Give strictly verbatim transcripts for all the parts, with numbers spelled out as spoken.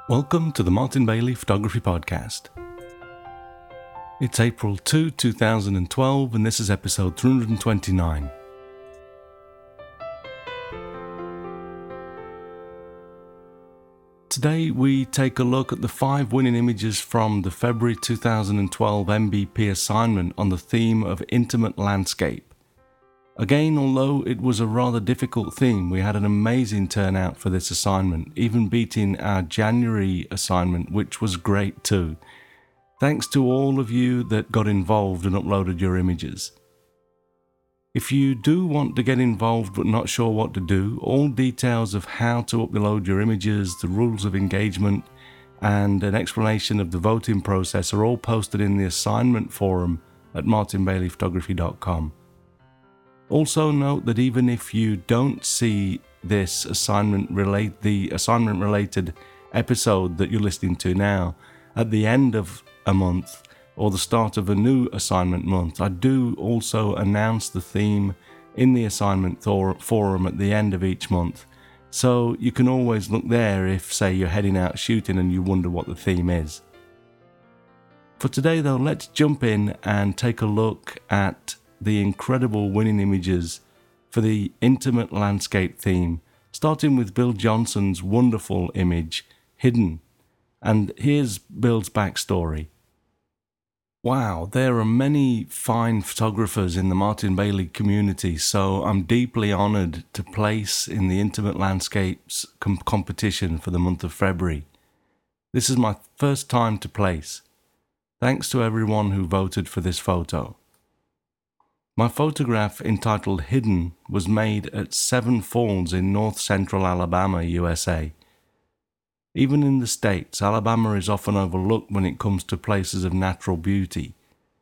Welcome to the Martin Bailey Photography Podcast. It's April second, two thousand twelve, and this is episode three hundred twenty-nine. Today we take a look at the five winning images from the February two thousand twelve M B P assignment on the theme of intimate landscape. Again, although it was a rather difficult theme, we had an amazing turnout for this assignment, even beating our January assignment, which was great too. Thanks to all of you that got involved and uploaded your images. If you do want to get involved but not sure what to do, all details of how to upload your images, the rules of engagement, and an explanation of the voting process are all posted in the assignment forum at martin bailey photography dot com. Also note that even if you don't see this assignment relate the assignment related episode that you're listening to now, at the end of a month or the start of a new assignment month, I do also announce the theme in the assignment thor- forum at the end of each month. So you can always look there if, say, you're heading out shooting and you wonder what the theme is. For today though, let's jump in and take a look at the incredible winning images for the intimate landscape theme, starting with Bill Johnson's wonderful image, Hidden. And here's Bill's backstory. Wow, there are many fine photographers in the Martin Bailey community, so I'm deeply honoured to place in the Intimate Landscapes com- competition for the month of February. This is my first time to place. Thanks to everyone who voted for this photo. My photograph, entitled Hidden, was made at Seven Falls in north central Alabama, U S A. Even in the States, Alabama is often overlooked when it comes to places of natural beauty.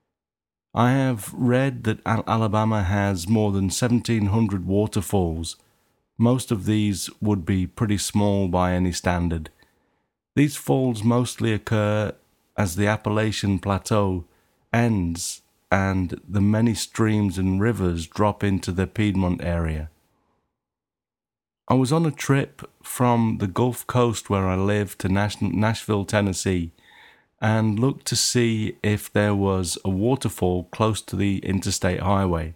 I have read that Al- Alabama has more than seventeen hundred waterfalls. Most of these would be pretty small by any standard. These falls mostly occur as the Appalachian Plateau ends and the many streams and rivers drop into the Piedmont area. I was on a trip from the Gulf Coast where I live to Nash- Nashville, Tennessee, and looked to see if there was a waterfall close to the interstate highway.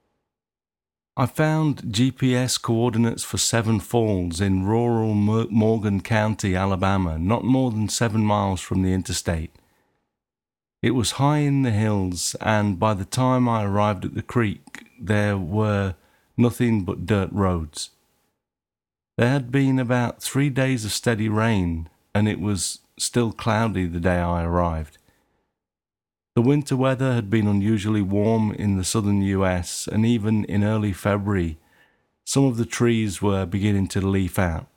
I found G P S coordinates for Seven Falls in rural Mor- Morgan County, Alabama, not more than seven miles from the interstate. It was high in the hills, and by the time I arrived at the creek, there were nothing but dirt roads. There had been about three days of steady rain, and it was still cloudy the day I arrived. The winter weather had been unusually warm in the southern U S, and even in early February, some of the trees were beginning to leaf out.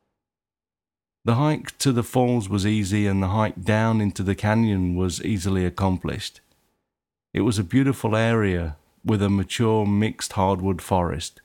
The hike to the falls was easy, and the hike down into the canyon was easily accomplished. It was a beautiful area with a mature mixed hardwood forest.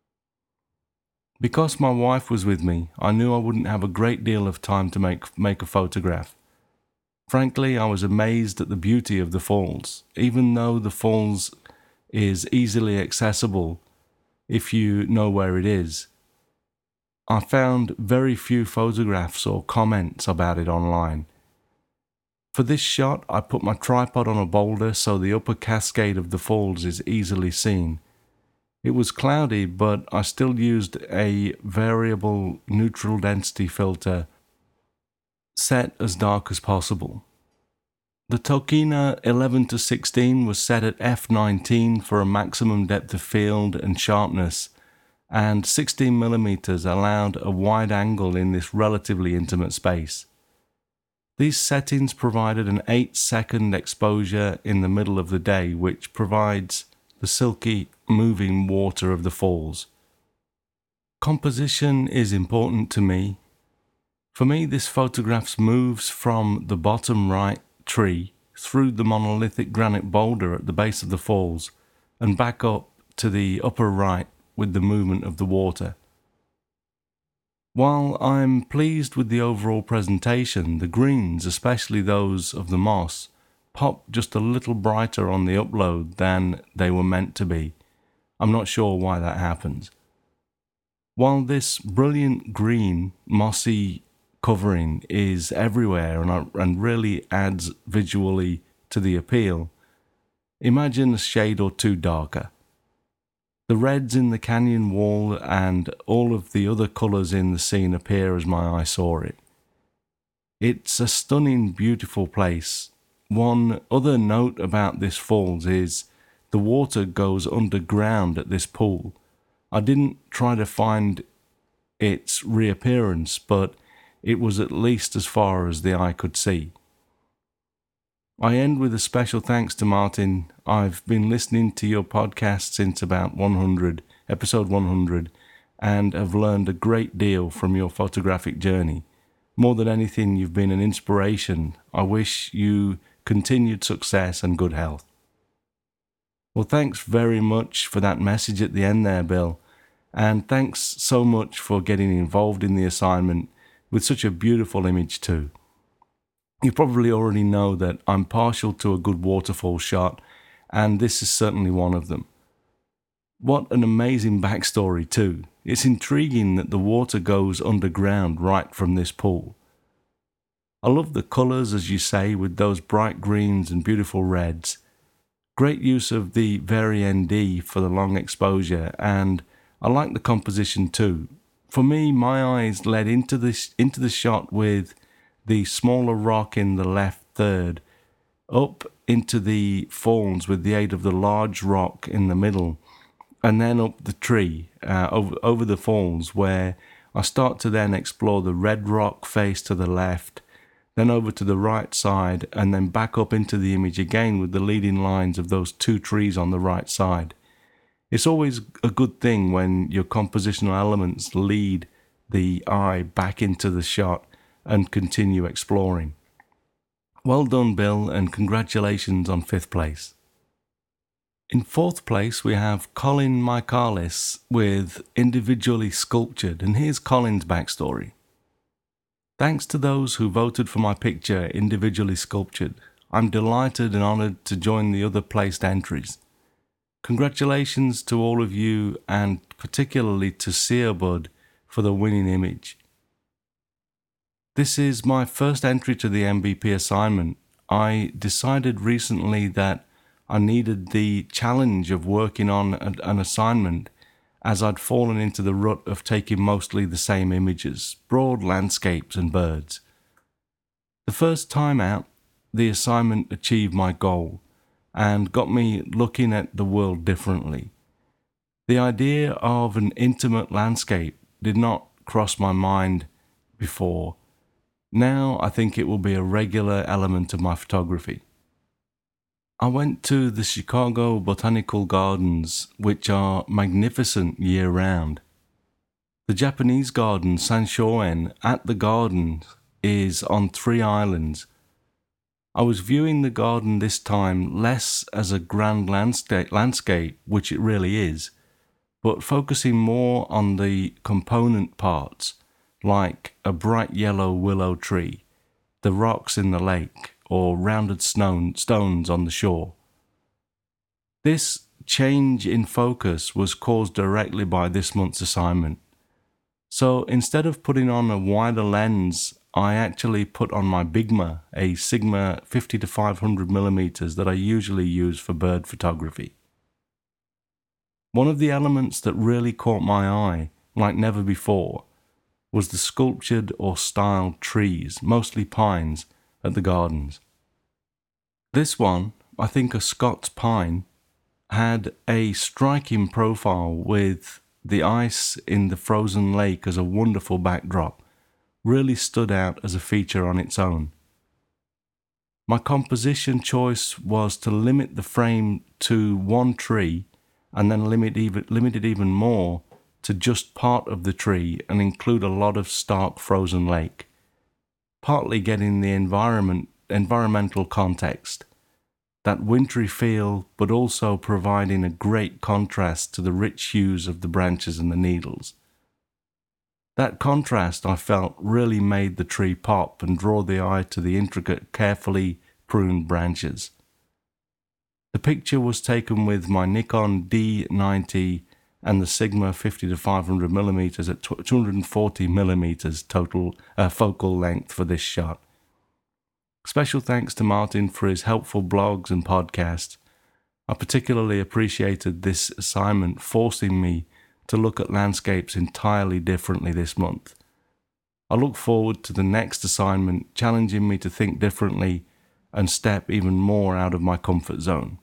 Because my wife was with me, I knew I wouldn't have a great deal of time to make, make a photograph. Frankly, I was amazed at the beauty of the falls, even though the falls is easily accessible if you know where it is. I found very few photographs or comments about it online. For this shot, I put my tripod on a boulder so the upper cascade of the falls is easily seen. It was cloudy, but I still used a variable neutral density filter set as dark as possible. The Tokina eleven to sixteen was set at f nineteen for a maximum depth of field and sharpness, and sixteen millimeters allowed a wide angle in this relatively intimate space. These settings provided an eight second exposure in the middle of the day, which provides the silky, moving water of the falls. Composition is important to me. For me, this photograph moves from the bottom right tree through the monolithic granite boulder at the base of the falls and back up to the upper right with the movement of the water. While I'm pleased with the overall presentation, the greens, especially those of the moss, pop just a little brighter on the upload than they were meant to be. I'm not sure why that happens. While this brilliant green, mossy covering is everywhere and, and really adds visually to the appeal, imagine a shade or two darker. The reds in the canyon wall and all of the other colours in the scene appear as my eye saw it. It's a stunning, beautiful place. One other note about this falls is the water goes underground at this pool. I didn't try to find its reappearance, but it was at least as far as the eye could see. I end with a special thanks to Martin. I've been listening to your podcast since about one hundred, episode one hundred, and have learned a great deal from your photographic journey. More than anything, you've been an inspiration. I wish you continued success and good health. Well, thanks very much for that message at the end there, Bill. And thanks so much for getting involved in the assignment with such a beautiful image too. You probably already know that I'm partial to a good waterfall shot, and this is certainly one of them. What an amazing backstory too. It's intriguing that the water goes underground right from this pool. I love the colours, as you say, with those bright greens and beautiful reds. Great use of the Vari N D for the long exposure, and I like the composition too. For me, my eyes led into this into the shot with the smaller rock in the left third, up into the falls with the aid of the large rock in the middle, and then up the tree, uh, over, over the falls, where I start to then explore the red rock face to the left, then over to the right side, and then back up into the image again with the leading lines of those two trees on the right side. It's always a good thing when your compositional elements lead the eye back into the shot and continue exploring. Well done, Bill, and congratulations on fifth place. In fourth place, we have Colin Michaelis with Individually Sculptured, and here's Colin's backstory. Thanks to those who voted for my picture, Individually Sculptured. I'm delighted and honoured to join the other placed entries. Congratulations to all of you, and particularly to Searbud for the winning image. This is my first entry to the M B P assignment. I decided recently that I needed the challenge of working on an assignment, as I'd fallen into the rut of taking mostly the same images, broad landscapes and birds. The first time out, the assignment achieved my goal and got me looking at the world differently. The idea of an intimate landscape did not cross my mind before. Now I think it will be a regular element of my photography. I went to the Chicago Botanical Gardens, which are magnificent year-round. The Japanese garden Sanshoen at the garden is on three islands. I was viewing the garden this time less as a grand landscape, landscape, which it really is, but focusing more on the component parts, like a bright yellow willow tree, the rocks in the lake, or rounded stone, stones on the shore. This change in focus was caused directly by this month's assignment. So instead of putting on a wider lens, I actually put on my Bigma, a Sigma fifty to five hundred millimeters that I usually use for bird photography. One of the elements that really caught my eye, like never before, was the sculptured or styled trees, mostly pines, at the gardens. This one, I think a Scots pine, had a striking profile with the ice in the frozen lake as a wonderful backdrop, really stood out as a feature on its own. My composition choice was to limit the frame to one tree and then limit, even, limit it even more to just part of the tree and include a lot of stark frozen lake, partly getting the environment, environmental context, that wintry feel, but also providing a great contrast to the rich hues of the branches and the needles. That contrast, I felt, really made the tree pop and draw the eye to the intricate, carefully pruned branches. The picture was taken with my Nikon D ninety and the Sigma fifty to five hundred millimeters at two hundred forty millimeters total uh, focal length for this shot. Special thanks to Martin for his helpful blogs and podcasts. I particularly appreciated this assignment forcing me to look at landscapes entirely differently this month. I look forward to the next assignment challenging me to think differently and step even more out of my comfort zone.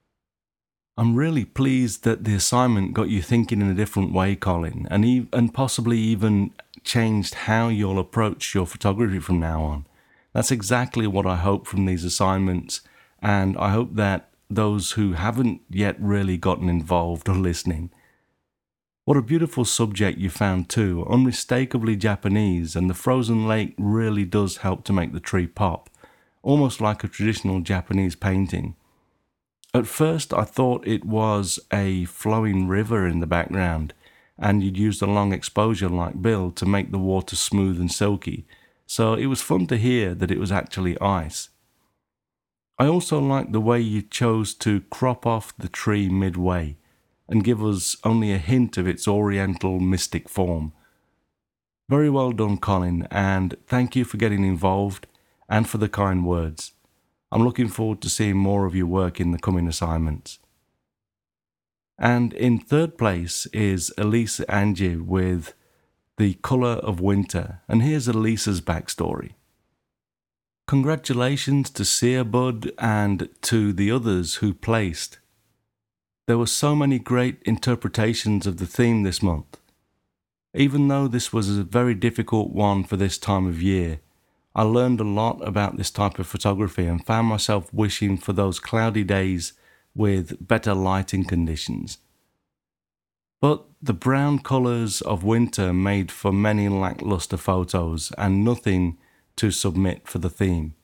I'm really pleased that the assignment got you thinking in a different way, Colin, and, e- and possibly even changed how you'll approach your photography from now on. That's exactly what I hope from these assignments, and I hope that those who haven't yet really gotten involved are listening. What a beautiful subject you found too, unmistakably Japanese, and the frozen lake really does help to make the tree pop, almost like a traditional Japanese painting. At first I thought it was a flowing river in the background, and you'd used a long exposure like Bill to make the water smooth and silky, so it was fun to hear that it was actually ice. I also liked the way you chose to crop off the tree midway and give us only a hint of its oriental mystic form. Very well done, Colin, and thank you for getting involved and for the kind words. I'm looking forward to seeing more of your work in the coming assignments. And in third place is Elise Angie with The Colour of Winter, and here's Elise's backstory. Congratulations to Searbud and to the others who placed. There were so many great interpretations of the theme this month. Even though this was a very difficult one for this time of year, I learned a lot about this type of photography and found myself wishing for those cloudy days with better lighting conditions. But the brown colours of winter made for many lacklustre photos and nothing to submit for the theme.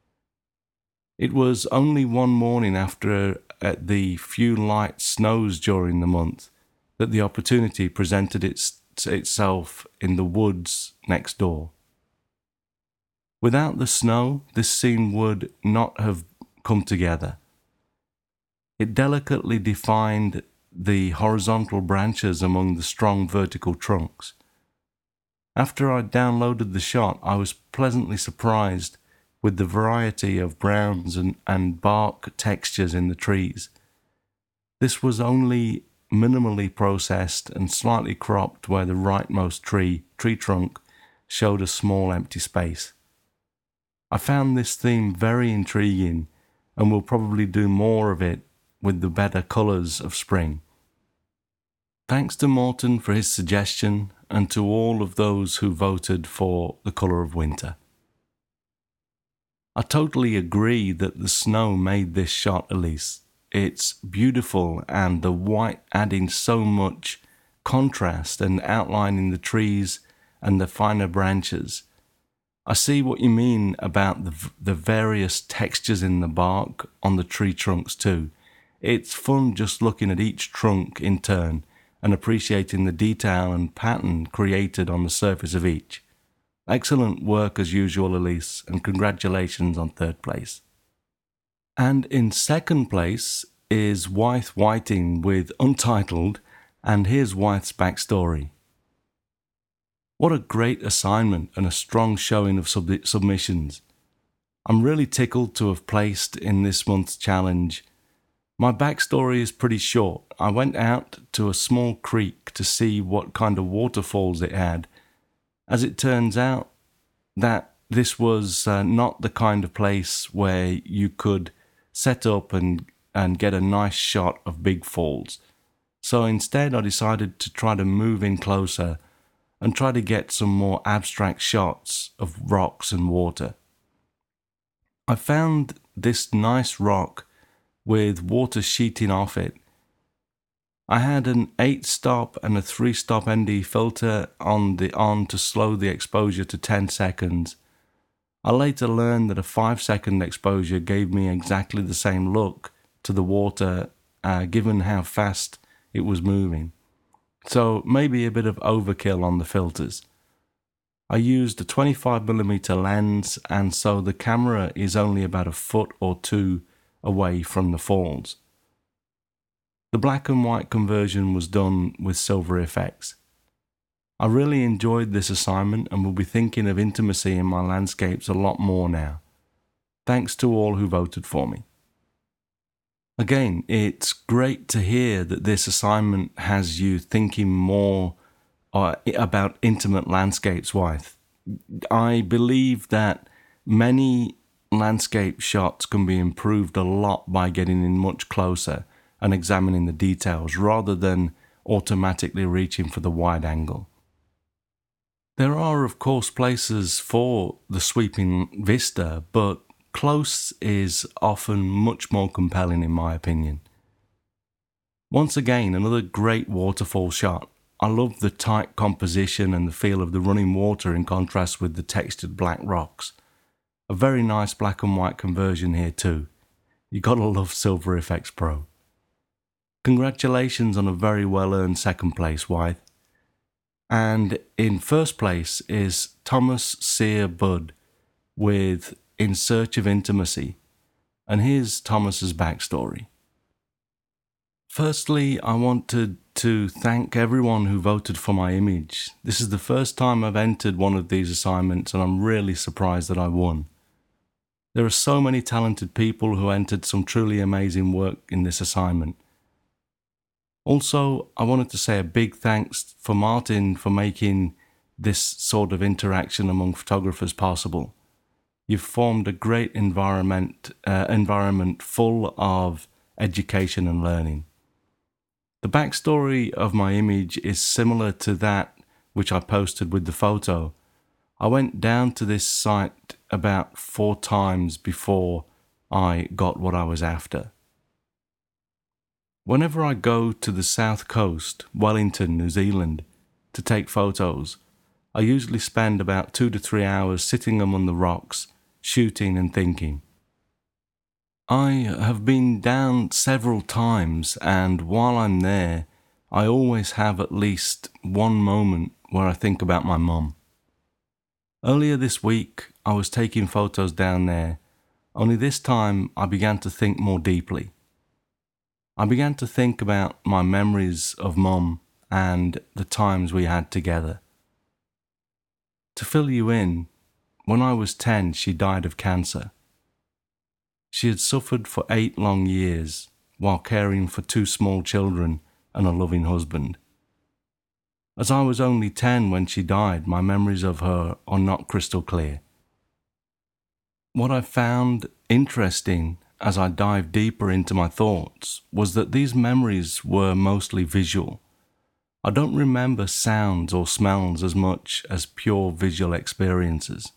It was only one morning after at the few light snows during the month that the opportunity presented its, itself in the woods next door. Without the snow, this scene would not have come together. It delicately defined the horizontal branches among the strong vertical trunks. After I downloaded the shot, I was pleasantly surprised with the variety of browns and, and bark textures in the trees. This was only minimally processed and slightly cropped where the rightmost tree, tree trunk, showed a small empty space. I found this theme very intriguing and will probably do more of it with the better colours of spring. Thanks to Morton for his suggestion and to all of those who voted for The Colour of Winter. I totally agree that the snow made this shot, Elise. It's beautiful and the white adding so much contrast and outlining the trees and the finer branches. I see what you mean about the, the various textures in the bark on the tree trunks too. It's fun just looking at each trunk in turn and appreciating the detail and pattern created on the surface of each. Excellent work as usual, Elise, and congratulations on third place. And in second place is Wythe Whiting with Untitled, and here's Wythe's backstory. What a great assignment and a strong showing of sub- submissions. I'm really tickled to have placed in this month's challenge. My backstory is pretty short. I went out to a small creek to see what kind of waterfalls it had. As it turns out, that this was uh, not the kind of place where you could set up and, and get a nice shot of big falls. So instead I decided to try to move in closer and try to get some more abstract shots of rocks and water. I found this nice rock with water sheeting off it. I had an eight stop and a three stop N D filter on the on to slow the exposure to ten seconds. I later learned that a five second exposure gave me exactly the same look to the water uh, given how fast it was moving. So maybe a bit of overkill on the filters. I used a twenty-five millimeter lens, and so the camera is only about a foot or two away from the falls. The black and white conversion was done with silver effects. I really enjoyed this assignment and will be thinking of intimacy in my landscapes a lot more now. Thanks to all who voted for me. Again, it's great to hear that this assignment has you thinking more uh, about intimate landscapes, Wyeth. I believe that many landscape shots can be improved a lot by getting in much closer and examining the details rather than automatically reaching for the wide angle. There are, of course, places for the sweeping vista, but close is often much more compelling in my opinion. Once again, another great waterfall shot. I love the tight composition and the feel of the running water in contrast with the textured black rocks. A very nice black and white conversion here too. You gotta love Silver Efex Pro. Congratulations on a very well earned second place, Wyeth. And in first place is Thomas Sear Budd with In Search of Intimacy, and here's Thomas's backstory. Firstly, I wanted to thank everyone who voted for my image. This is the first time I've entered one of these assignments, and I'm really surprised that I won. There are so many talented people who entered some truly amazing work in this assignment. Also, I wanted to say a big thanks for Martin for making this sort of interaction among photographers possible. You've formed a great environment, uh, environment full of education and learning. The backstory of my image is similar to that which I posted with the photo. I went down to this site about four times before I got what I was after. Whenever I go to the south coast, Wellington, New Zealand, to take photos, I usually spend about two to three hours sitting among the rocks, shooting and thinking. I have been down several times, and while I'm there, I always have at least one moment where I think about my mum. Earlier this week, I was taking photos down there, only this time I began to think more deeply. I began to think about my memories of Mum and the times we had together. To fill you in, when I was ten, she died of cancer. She had suffered for eight long years while caring for two small children and a loving husband. As I was only ten when she died, my memories of her are not crystal clear. What I found interesting as I dived deeper into my thoughts was that these memories were mostly visual. I don't remember sounds or smells as much as pure visual experiences.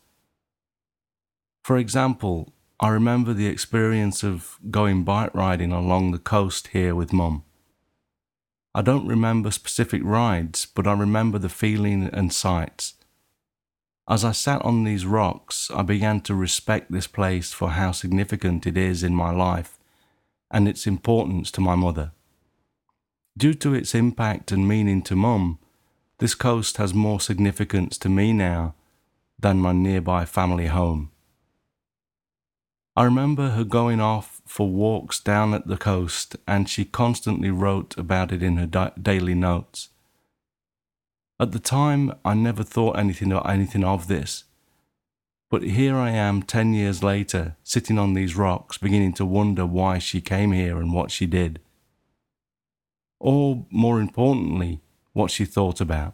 For example, I remember the experience of going bike riding along the coast here with Mum. I don't remember specific rides, but I remember the feeling and sights. As I sat on these rocks, I began to respect this place for how significant it is in my life and its importance to my mother. Due to its impact and meaning to Mum, this coast has more significance to me now than my nearby family home. I remember her going off for walks down at the coast, and she constantly wrote about it in her da- daily notes. At the time, I never thought anything of, anything of this, but here I am ten years later, sitting on these rocks, beginning to wonder why she came here and what she did. Or, more importantly, what she thought about.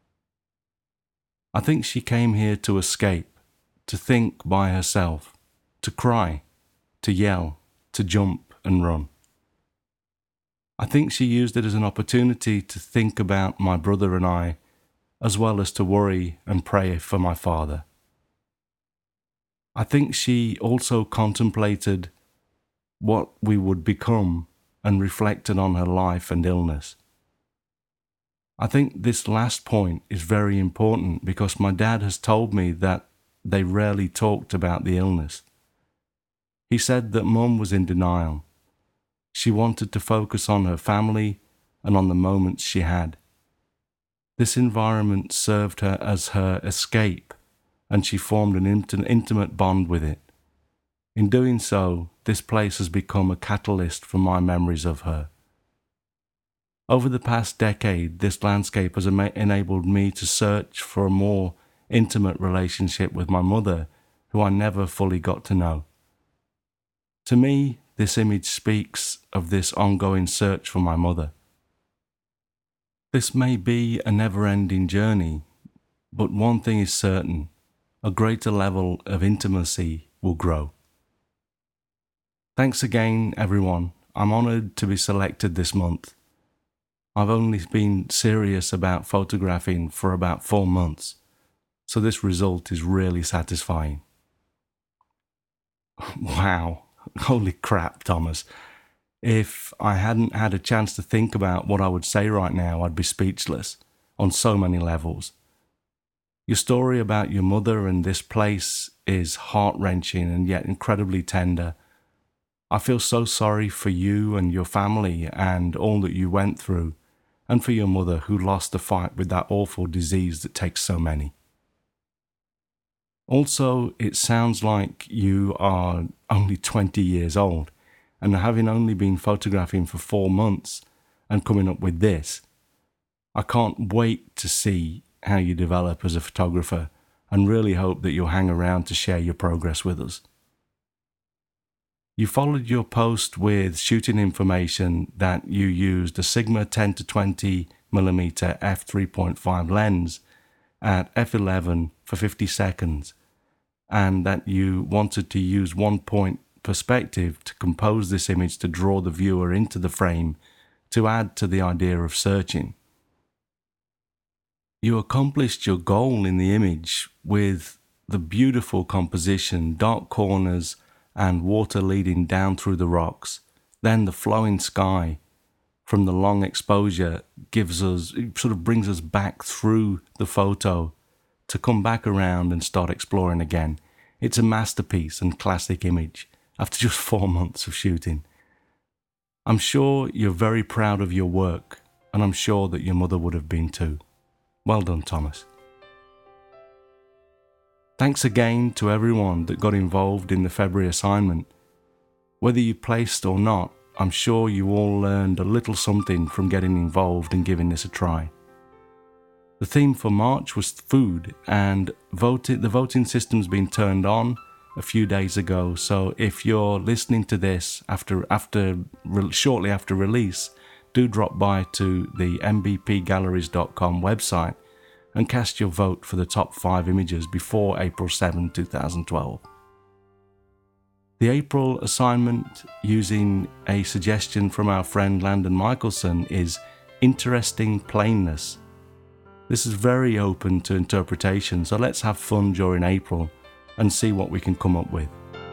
I think she came here to escape, to think by herself, to cry, to yell, to jump and run. I think she used it as an opportunity to think about my brother and I, as well as to worry and pray for my father. I think she also contemplated what we would become and reflected on her life and illness. I think this last point is very important because my dad has told me that they rarely talked about the illness. He said that Mum was in denial. She wanted to focus on her family and on the moments she had. This environment served her as her escape, and she formed an int- intimate bond with it. In doing so, this place has become a catalyst for my memories of her. Over the past decade, this landscape has ema- enabled me to search for a more intimate relationship with my mother, who I never fully got to know. To me, this image speaks of this ongoing search for my mother. This may be a never-ending journey, but one thing is certain: a greater level of intimacy will grow. Thanks again, everyone. I'm honoured to be selected this month. I've only been serious about photographing for about four months, so this result is really satisfying. Wow, holy crap, Thomas. If I hadn't had a chance to think about what I would say right now, I'd be speechless on so many levels. Your story about your mother and this place is heart-wrenching and yet incredibly tender. I feel so sorry for you and your family and all that you went through, and for your mother who lost the fight with that awful disease that takes so many. Also, it sounds like you are only twenty years old, and having only been photographing for four months and coming up with this, I can't wait to see how you develop as a photographer, and really hope that you'll hang around to share your progress with us. You followed your post with shooting information that you used a Sigma ten to twenty millimeter f three point five lens at f eleven for fifty seconds, and that you wanted to use one point perspective to compose this image to draw the viewer into the frame to add to the idea of searching. You accomplished your goal in the image with the beautiful composition, dark corners, and water leading down through the rocks. Then the flowing sky from the long exposure gives us, it sort of brings us back through the photo to come back around and start exploring again. It's a masterpiece and classic image after just four months of shooting. I'm sure you're very proud of your work, and I'm sure that your mother would have been too. Well done, Thomas. Thanks again to everyone that got involved in the February assignment. Whether you placed or not, I'm sure you all learned a little something from getting involved and giving this a try. The theme for March was food, and voted, the voting system's been turned on a few days ago, so if you're listening to this after, after shortly after release, do drop by to the m b p galleries dot com website and cast your vote for the top five images before April seventh, two thousand twelve. The April assignment, using a suggestion from our friend Landon Michelson, is interesting plainness. This is very open to interpretation, so let's have fun during April and see what we can come up with.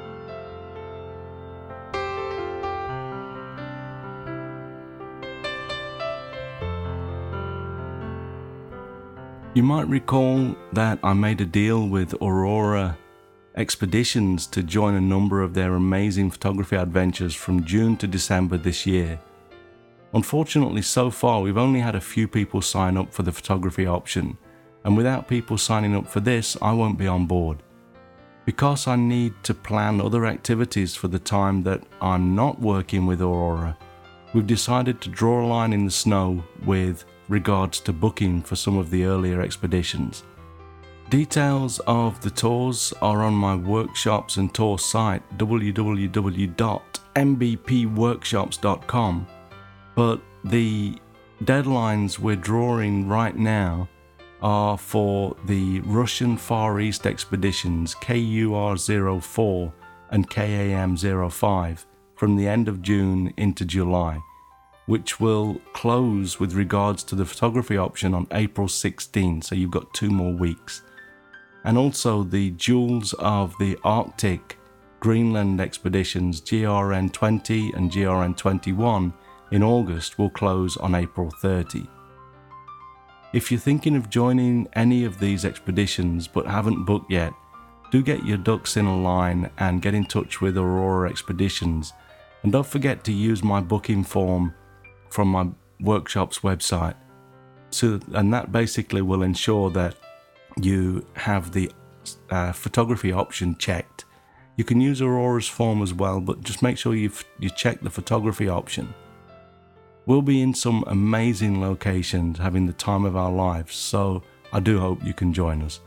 You might recall that I made a deal with Aurora Expeditions to join a number of their amazing photography adventures from June to December this year. Unfortunately, so far we've only had a few people sign up for the photography option, and without people signing up for this, I won't be on board. Because I need to plan other activities for the time that I'm not working with Aurora, we've decided to draw a line in the snow with regards to booking for some of the earlier expeditions. Details of the tours are on my workshops and tour site w w w dot m b p workshops dot com, but the deadlines we're drawing right now are for the Russian Far East expeditions K U R zero four and K A M zero five from the end of June into July, which will close with regards to the photography option on April sixteenth, so you've got two more weeks. And also the Jewels of the Arctic Greenland expeditions G R N twenty and G R N twenty-one in August will close on April thirtieth. If you're thinking of joining any of these expeditions but haven't booked yet, do get your ducks in a line and get in touch with Aurora Expeditions, and don't forget to use my booking form from my workshop's website. So, and that basically will ensure that you have the uh, photography option checked. You can use Aurora's form as well, but just make sure you've, you check the photography option. We'll be in some amazing locations having the time of our lives, so I do hope you can join us.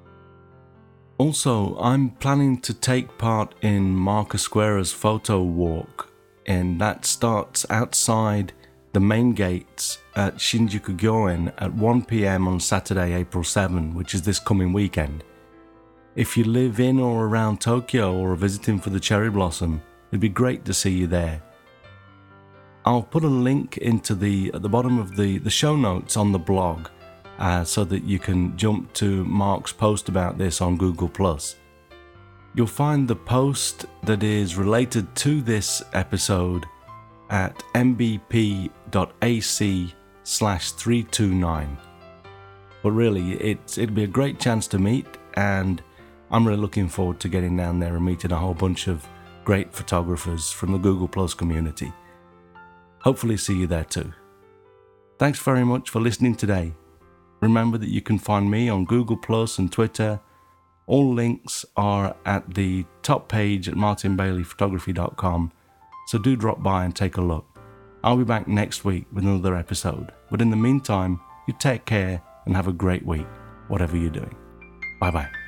Also, I'm planning to take part in Marcus Square's photo walk, and that starts outside the main gates at Shinjuku Gyoen at one p.m. on Saturday, April seventh, which is this coming weekend. If you live in or around Tokyo or are visiting for the cherry blossom, it'd be great to see you there. I'll put a link into the at the bottom of the, the show notes on the blog uh, so that you can jump to Mark's post about this on Google plus. You'll find the post that is related to this episode at mbp.ac slash 329. But really, it's, it'd be a great chance to meet, and I'm really looking forward to getting down there and meeting a whole bunch of great photographers from the Google Plus community. Hopefully see you there too. Thanks very much for listening today. Remember that you can find me on Google Plus and Twitter. All links are at the top page at martin bailey photography dot com, so do drop by and take a look. I'll be back next week with another episode, but in the meantime, you take care and have a great week, whatever you're doing. Bye bye.